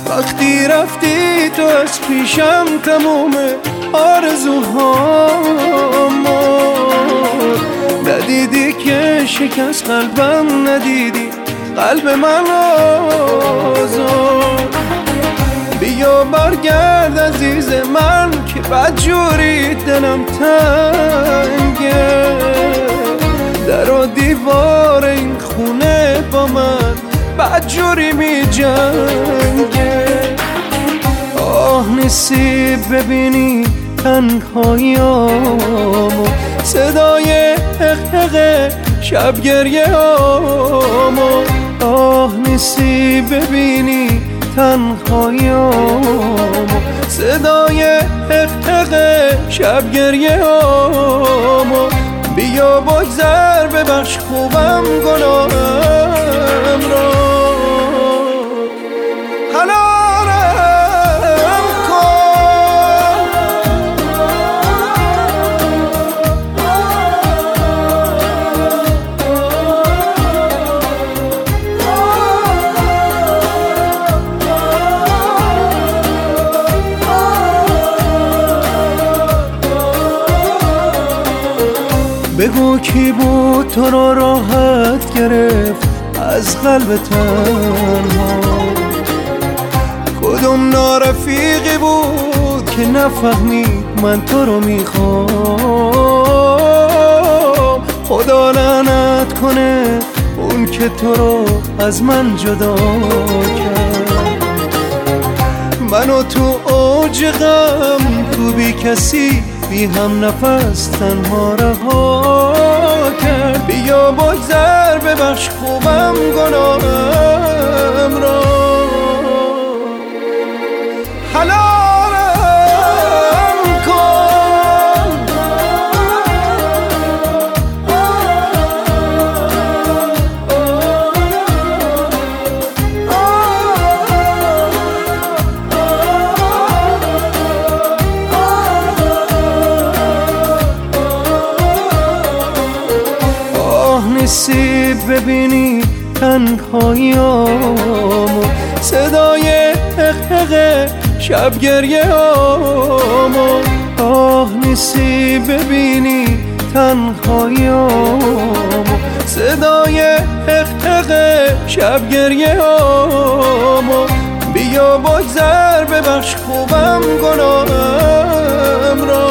وقتی رفتی تو از پیشم تموم آرزوهام ندیدی که شکست قلبم، ندیدی قلب من آزاد. بیا برگرد عزیز من که بدجوری دلم تنگه، در و دیوار این خونه با من بدجوری می جنگه. آه نصیب ببینی تنهاییامو، صدای حقق شب گریه آمو. آه نصیب ببینی تنهاییامو، صدای حقق شب گریه آمو. بیا بگذر ببخش خوبم گناهم را، حلالم کن. بگو کی بود تو را راحت گرفت از قلب تنها، کدوم نارفیقی بود که نفهمید من تو رو میخوام. خدا لعنت کنه اون که تو رو از من جدا کرد، منو تو اوج غم، تو بی کسی بی هم نفس تنها رها کرد. بیا بگذر ببخش خوبم گناهم را، حلالم کن. نصیب ببینی تنهاییامو، صدای حقق شب گریه آمو. آه نصیب ببینی تنهاییامو، صدای حقق شب گریه آمو. بیا بگذر ببخش خوبم گناهم را،